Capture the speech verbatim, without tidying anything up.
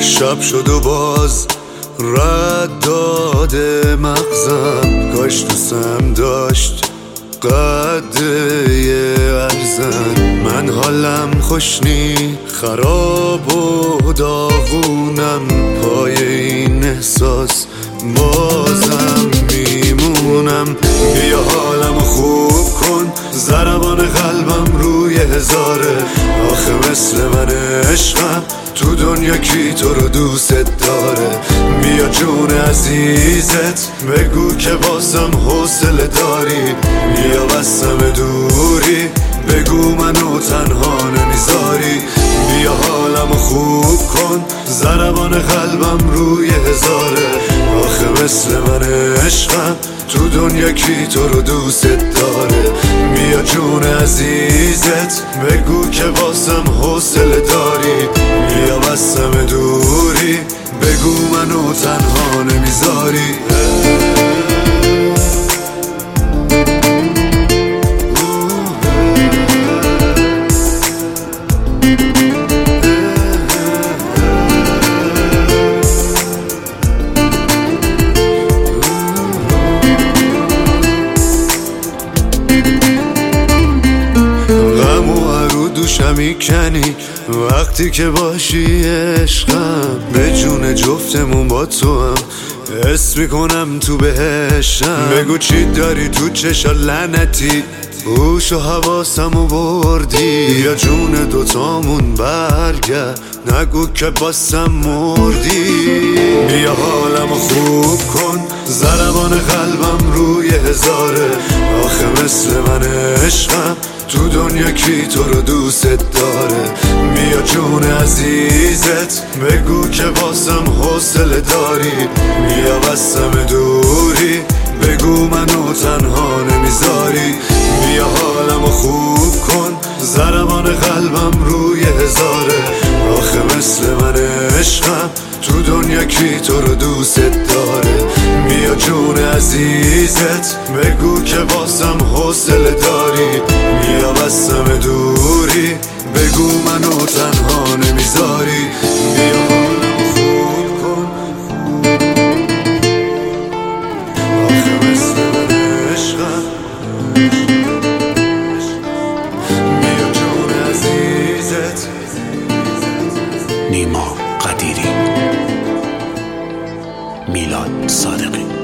شب شد و باز رد داده مغزم، کاش دوستم داشت قده ارزن. من حالم خوش نی، خراب و داغونم، پای این احساس بازم میمونم. بیا حالم خوب کن، ضربان قلبم روی هزاره. آخه مثل من عشقم تو دنیا کی تو رو دوست داره؟ بیا جون عزیزت بگو که بازم حوصله داری. بیا بسم دوری بگو منو تنها نمیذاری. بیا حالمو خوب کن، ضربان قلبم روی هزاره. آخه مثل من عشقم تو دنیا کی تو رو دوست داره؟ بیا جون عزیزت بگو که بازم حوصله داری. بیا بسم دوری بگو منو تنها نمیذاری. میکنی وقتی که باشی عشقم، به جون جفتمون با تو هم حس میکنم تو بهشم. بگو چی داری تو چشا لعنتی، هوش و حواسمو بردی. یا جون دوتامون برگرد نگو که باسم مردی. بیا حالمو خوب کن، ضربان قلبم روی هزاره. آخه مثل من عشقم تو دنیا کی تو رو دوست داره؟ بیا جون عزیزت بگو که بازم حوصله داری. بیا بسم دوری بگو منو تنها نمیذاری. بیا حالمو خوب کن، ضربان قلبم روی هزاره. آخه مثل من عشقم تو دنیا کی تو رو دوست داره؟ بیا جون عزیزت بگو که بازم حوصله داری. بیا بسم دوری بگو منو تنها نمیذاری. بیا حالمو خوب کن، آخه مثل من عشقم. بیا جون عزیزت. نیما قدیری، میلاد صادقی.